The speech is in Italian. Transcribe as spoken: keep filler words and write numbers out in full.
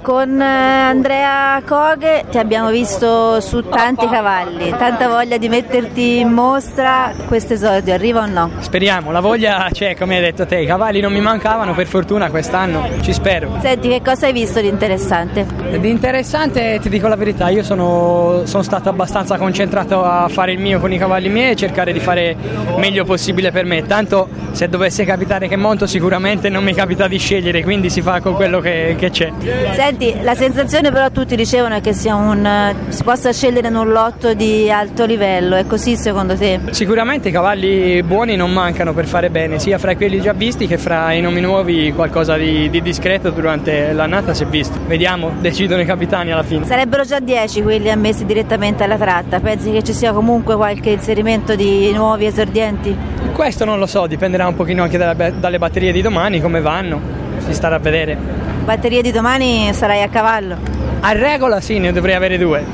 con Andrea Coghe ti abbiamo visto su tanti cavalli, tanta voglia di metterti in mostra, questo esordio arriva o no? Speriamo, la voglia c'è, come hai detto te, i cavalli non mi mancavano, per fortuna quest'anno ci spero. Senti, che cosa hai visto di interessante? Di interessante ti dico la verità, io sono, sono stato abbastanza concentrato a fare il mio con i cavalli miei e cercare di fare meglio possibile per me, tanto se dovesse capitare che monto sicuramente non mi capita di scegliere, quindi si fa con quello che, che c'è. Senti, la sensazione però tutti dicevano è che sia un, si possa scegliere in un lotto di alto livello, è così secondo te? Sicuramente i cavalli buoni non mancano per fare bene, sia fra quelli già visti che fra i nomi nuovi, qualcosa di, di discreto durante l'annata si è visto. Vediamo, decidono i capitani alla fine. Sarebbero già dieci quelli ammessi direttamente alla tratta, pensi che ci sia comunque qualche inserimento di nuovi esordienti? Questo non lo so, dipenderà un pochino anche dalle, dalle batterie di domani, come vanno, si starà a vedere. Batterie di domani sarai a cavallo? A regola sì, ne dovrei avere due.